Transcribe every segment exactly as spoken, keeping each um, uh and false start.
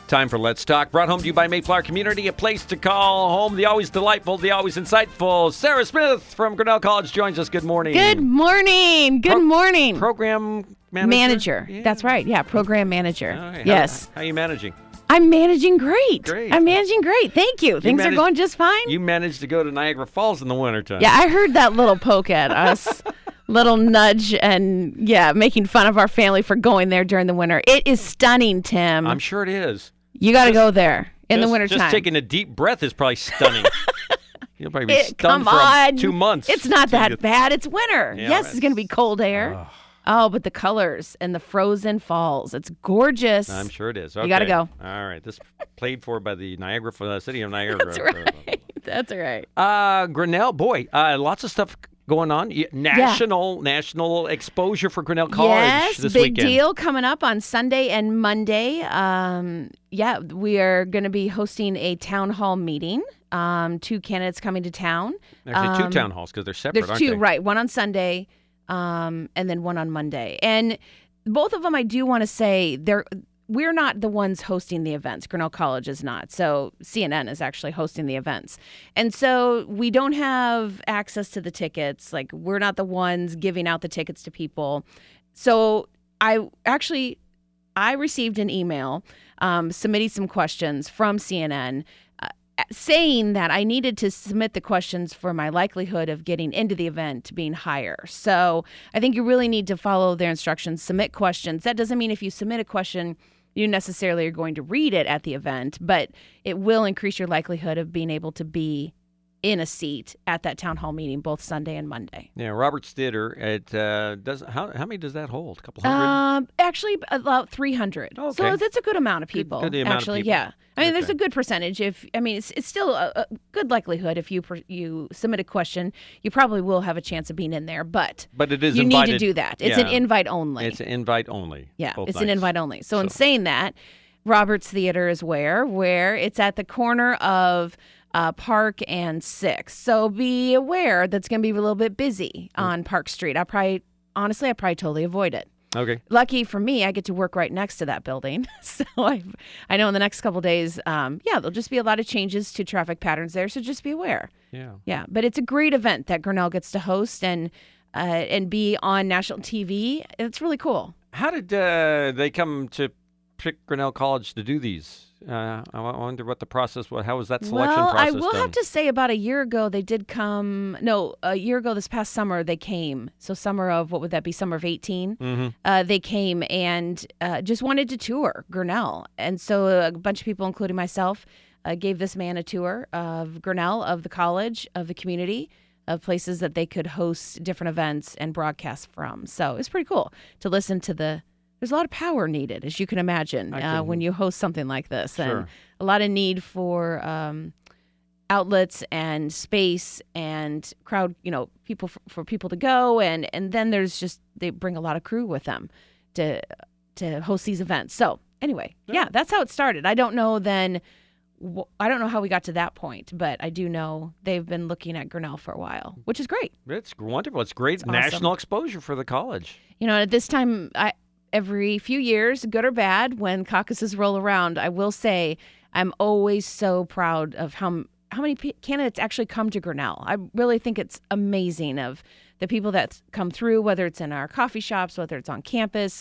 Time for Let's Talk, brought home to you by Mayflower Community, a place to call home. The always delightful, the always insightful Sarah Smith from Grinnell College joins us. Good morning. Good morning. Good Pro- morning. Program manager? Manager. Yeah. That's right. Yeah, program manager. Right. Yes. How, how are you managing? I'm managing great. Great. I'm managing great. Thank you. Things managed- are going just fine. You managed to go to Niagara Falls in the wintertime. Yeah, I heard that little poke at us. Little nudge and, yeah, making fun of our family for going there during the winter. It is stunning, Tim. I'm sure it is. You got to go there in just, the wintertime. Just taking a deep breath is probably stunning. You'll probably be It- stunned come for on. two months. It's not till that you- bad. It's winter. Yeah, yes, it's going to be cold air. Ugh. Oh, but the colors and the frozen falls. It's gorgeous. I'm sure it is. Okay. gotta go. All right. This played for by the Niagara, uh, city of Niagara. That's right. That's right. Uh, Grinnell, boy, uh, lots of stuff going on. Y- National, national exposure for Grinnell College yes, this big weekend. deal coming up on Sunday and Monday. Um, yeah, we are going to be hosting a town hall meeting. Um, two candidates coming to town. Actually, Um, two town halls because they're separate, There's aren't two, they? right? One on Sunday, um, and then one on Monday. And both of them, I do want to say, they're we're not the ones hosting the events. Grinnell College is not. So C N N is actually hosting the events. And so we don't have access to the tickets. Like, we're not the ones giving out the tickets to people. So I actually, I received an email um, submitting some questions from C N N uh, saying that I needed to submit the questions for my likelihood of getting into the event being higher. So I think you really need to follow their instructions, submit questions. That doesn't mean if you submit a question, you necessarily are going to read it at the event, but it will increase your likelihood of being able to be in a seat at that town hall meeting both Sunday and Monday. Yeah, Roberts Theater. It uh, does. How how many does that hold? A couple hundred. Um, actually, about three hundred. Okay. So that's a good amount of people. good amount of actually, people. yeah. I mean, there's Okay. a good percentage. If I mean, it's it's still a, a good likelihood if you per, you submit a question, you probably will have a chance of being in there. But but it is you invited. need to do that. It's an yeah. invite only. It's an invite only. yeah, both it's an nights. invite only. So, in So- saying that, Roberts Theater is where where it's at the corner of uh, Park and Sixth. So be aware that's going to be a little bit busy Mm. on Park Street. I probably honestly, I probably totally avoid it. Okay. Lucky for me, I get to work right next to that building. So I I know in the next couple of days, um, yeah, there'll just be a lot of changes to traffic patterns there. So just be aware. Yeah. Yeah, but it's a great event that Grinnell gets to host and uh, and be on national T V. It's really cool. How did uh, they come to pick Grinnell College to do these? Uh, I I wonder what the process was. How was that selection well, process I will done? have to say about a year ago, they did come. No, a year ago this past summer, they came. So summer of, what would that be, summer of eighteen? Mm-hmm. Uh, they came and uh, just wanted to tour Grinnell. And so a bunch of people, including myself, uh, gave this man a tour of Grinnell, of the college, of the community, of places that they could host different events and broadcast from. So it's pretty cool to listen to the, there's a lot of power needed, as you can imagine, I uh, can- when you host something like this. Sure. And a lot of need for um, outlets and space and crowd, you know, people for, for people to go. And, and then there's just, they bring a lot of crew with them to to host these events. So anyway, Yeah. yeah, that's how it started. I don't know then, wh- I don't know how we got to that point, but I do know they've been looking at Grinnell for a while, which is great. It's wonderful. It's great awesome. national exposure for the college. You know, at this time, I every few years, good or bad, when caucuses roll around, I will say I'm always so proud of how how many p- candidates actually come to Grinnell. I really think it's amazing of the people that come through, whether it's in our coffee shops, whether it's on campus.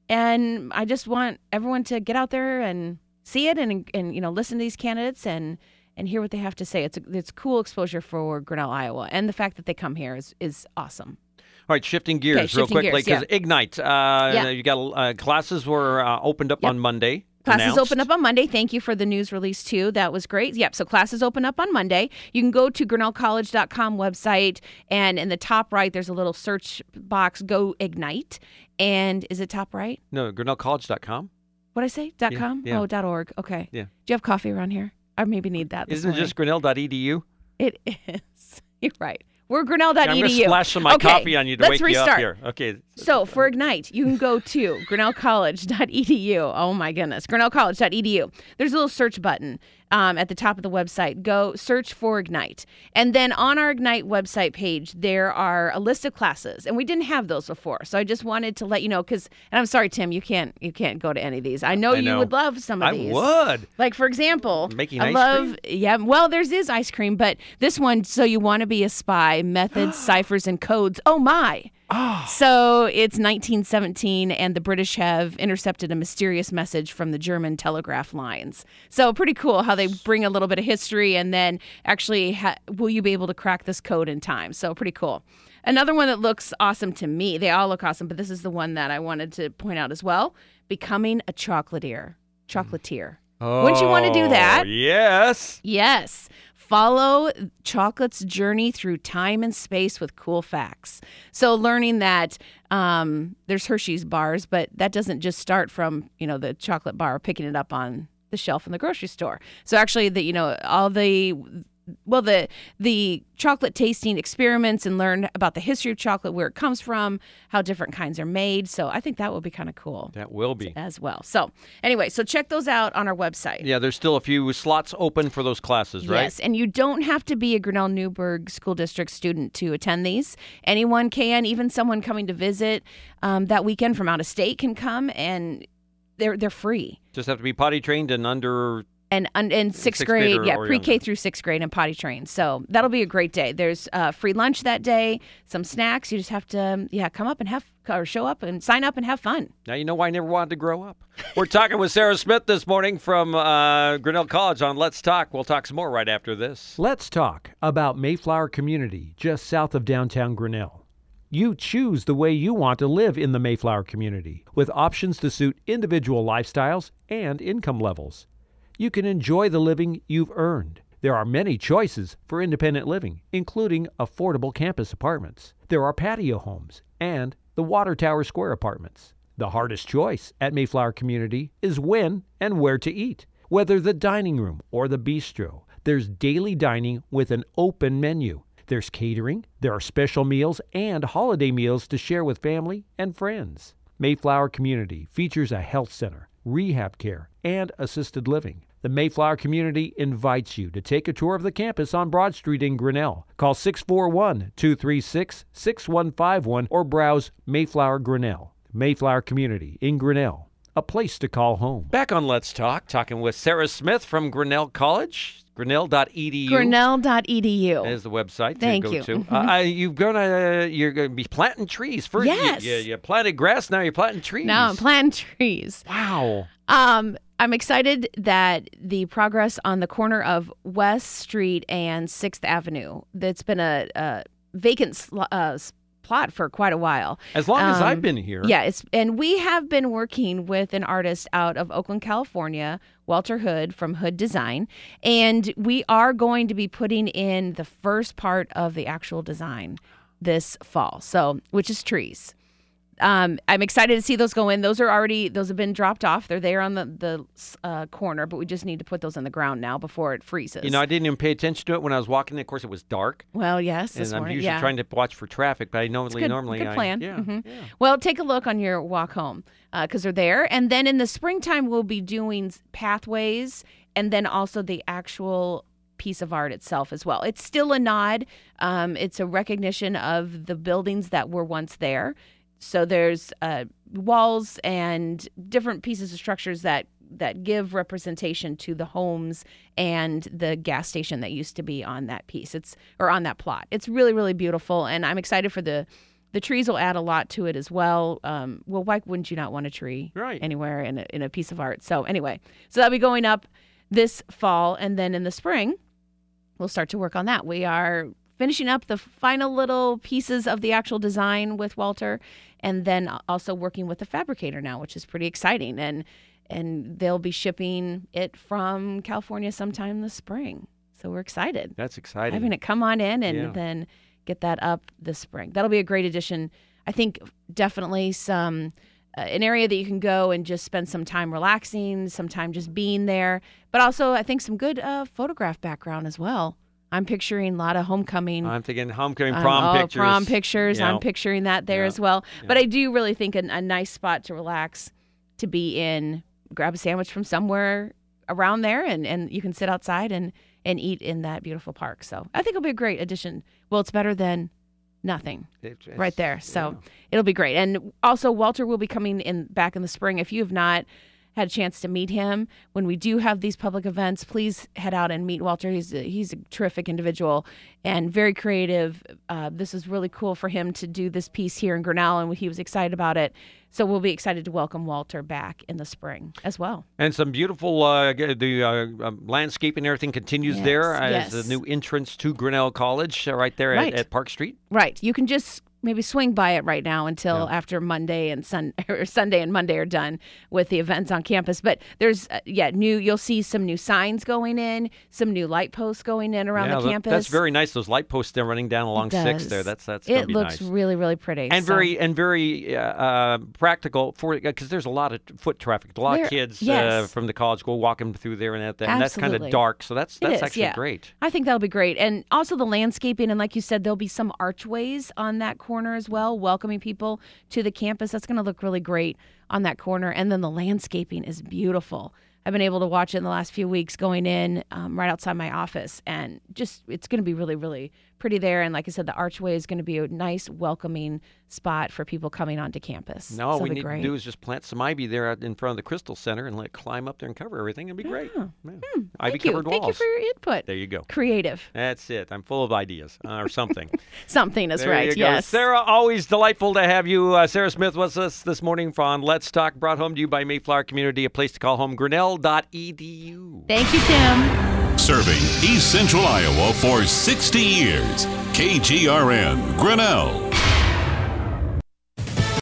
And I just want everyone to get out there and see it and, and you know, listen to these candidates and and hear what they have to say. It's a, it's cool exposure for Grinnell, Iowa. And the fact that they come here is, is awesome. All right, shifting gears Okay, real shifting quickly gears, because Ignite. Uh, Yeah. You got uh, classes were uh, opened up Yep. on Monday. Classes announced. open up on Monday. Thank you for the news release, too. That was great. Yep, so classes open up on Monday. You can go to grinnell college dot com website, and in the top right, there's a little search box, go Ignite. And is it top right? No, grinnell college dot com. What'd I say? Dot Yeah, .com? yeah. Oh, dot .org. Okay. Yeah. Do you have coffee around here? I maybe need that this Isn't it morning. just grinnell dot e d u? It is. You're right. We're grinnell dot e d u. I'm going to splash some of my Okay, coffee on you to let's wake restart. you up here. Okay. So for Ignite, you can go to grinnell college dot e d u. Oh my goodness, grinnell college dot e d u. There's a little search button. um, at the top of the website. Go search for Ignite. And then on our Ignite website page, there are a list of classes. And we didn't have those before. So I just wanted to let you know, because, and I'm sorry, Tim, you can't you can't go to any of these. I know I you know. would love some of I these. would. Like, for example, Making I ice love, cream? yeah, well, there's is ice cream, but this one, So You Want to Be a Spy, Methods, Ciphers, and Codes. Oh, my. Oh. So it's nineteen seventeen, and the British have intercepted a mysterious message from the German telegraph lines. So pretty cool how they bring a little bit of history, and then actually, ha- will you be able to crack this code in time? So pretty cool. Another one that looks awesome to me, they all look awesome, but this is the one that I wanted to point out as well, Becoming a Chocolatier. Chocolatier. Oh, Wouldn't you want to do that? Yes. Yes. Follow chocolate's journey through time and space with cool facts. So learning that um, there's Hershey's bars, but that doesn't just start from, you know, the chocolate bar, picking it up on the shelf in the grocery store. So actually, the you know, all the well, the the chocolate tasting experiments and learn about the history of chocolate, where it comes from, how different kinds are made. So I think that will be kind of cool. That will be. As well. So anyway, so check those out on our website. Yeah, there's still a few slots open for those classes, right? Yes, and you don't have to be a Grinnell Newburgh School District student to attend these. Anyone can, even someone coming to visit um, that weekend from out of state can come, and they're they're free. Just have to be potty trained and under... And and, and sixth, Sixth grade, grade or- yeah, or pre-K younger. through sixth grade and potty trained. So that'll be a great day. There's uh, free lunch that day, some snacks. You just have to, yeah, come up and have, or show up and sign up and have fun. Now you know why I never wanted to grow up. We're talking with Sarah Smith this morning from uh, Grinnell College on Let's Talk. We'll talk some more right after this. Let's talk about Mayflower Community, just south of downtown Grinnell. You choose the way you want to live in the Mayflower community, with options to suit individual lifestyles and income levels. You can enjoy the living you've earned. There are many choices for independent living, including affordable campus apartments. There are patio homes and the Water Tower Square apartments. The hardest choice at Mayflower Community is when and where to eat. Whether the dining room or the bistro, there's daily dining with an open menu. There's catering, there are special meals and holiday meals to share with family and friends. Mayflower Community features a health center, rehab care, and assisted living. The Mayflower Community invites you to take a tour of the campus on Broad Street in Grinnell. Call six four one, two three six, six one five one or browse Mayflower Grinnell. Mayflower Community in Grinnell, a place to call home. Back on Let's Talk, talking with Sarah Smith from Grinnell College, grinnell dot e d u. Grinnell dot e d u. Is the website Thank to go you. to. Mhm. Uh, you're gonna you're gonna be planting trees first. Yes. You, you, you planted grass. Now you're planting trees. Now I'm planting trees. Wow. Um, I'm excited that the progress on the corner of West Street and sixth Avenue, that's been a, a vacant sl- uh, s- plot for quite a while. As long as Um, I've been here. Yeah, it's and we have been working with an artist out of Oakland, California, Walter Hood from Hood Design, and we are going to be putting in the first part of the actual design this fall. So, which is trees. Um, I'm excited to see those go in. Those are already, those have been dropped off. They're there on the, the uh, corner, but we just need to put those in the ground now before it freezes. You know, I didn't even pay attention to it when I was walking. Of course, it was dark. well, yes, this And I'm morning, usually yeah. trying to watch for traffic, but I normally good, normally good I- plan. yeah, Mhm. yeah. Well, take a look on your walk home because they're there. And then in the springtime, we'll be doing s- pathways and then also the actual piece of art itself as well. It's still a nod. Um, it's a recognition of the buildings that were once there. So there's uh, walls and different pieces of structures that that give representation to the homes and the gas station that used to be on that piece. It's or on that plot. It's really, really beautiful, and I'm excited for the the trees will add a lot to it as well. Um, well, why wouldn't you not want a tree Right. anywhere in a, in a piece of art? So anyway, so that'll be going up this fall, and then in the spring, we'll start to work on that. We are finishing up the final little pieces of the actual design with Walter, and then also working with the fabricator now, which is pretty exciting. And and they'll be shipping it from California sometime this spring. So we're excited. That's exciting. Having it come on in and Yeah. then get that up this spring. That'll be a great addition. I think definitely some uh, an area that you can go and just spend some time relaxing, some time just being there, but also I think some good uh, photograph background as well. I'm picturing a lot of homecoming. I'm thinking homecoming um, prom oh, pictures. prom pictures. Yeah. I'm picturing that there Yeah. as well. Yeah. But I do really think a, a nice spot to relax, to be in, grab a sandwich from somewhere around there, and, and you can sit outside and, and eat in that beautiful park. So I think it'll be a great addition. Well, it's better than nothing It's- it's- right there. So yeah. it'll be great. And also, Walter will be coming in back in the spring. If you have not had a chance to meet him, when we do have these public events, please head out and meet Walter. He's a, he's a terrific individual and very creative. Uh, this is really cool for him to do this piece here in Grinnell, and he was excited about it. So we'll be excited to welcome Walter back in the spring as well. And some beautiful uh, g- the uh, um, landscaping and everything continues Yes, there as yes. the new entrance to Grinnell College uh, right there Right. At, at Park Street. Right. You can just maybe swing by it right now until Yeah. after Monday and Sun or Sunday and Monday are done with the events on campus. But there's uh, yeah, new you'll see some new signs going in, some new light posts going in around yeah, the tha- campus. That's very nice. Those light posts there running down along six does. there. That's that's gonna It be looks nice. really really pretty. And So- very and very uh, uh, practical for because there's a lot of foot traffic. A lot There- of kids uh, yes. from the college go walking through there and that, that and that's kind of Absolutely. dark. So that's It that's is, actually yeah. great. I think that'll be great. And also the landscaping. And like you said, there'll be some archways on that corner as well, welcoming people to the campus. That's going to look really great on that corner. And then the landscaping is beautiful. I've been able to watch it in the last few weeks going in um, right outside my office. And just, it's going to be really, really pretty there. And like I said, the archway is going to be a nice, welcoming spot for people coming onto campus. No, So all it'll we be need great. to do is just plant some ivy there out in front of the Crystal Center and let it climb up there and cover everything. It'd be great. Yeah. Yeah. Hmm, Ivy Thank you. covered Thank walls. you for your input. There you go. Creative. That's it. I'm full of ideas uh, or something. Something is There right. you go. Yes. Sarah, always delightful to have you. Uh, Sarah Smith was us this morning on Let's Talk, brought home to you by Mayflower Community, a place to call home, grinnell dot e d u. Thank you, Tim. Serving East Central Iowa for sixty years. K G R N, Grinnell.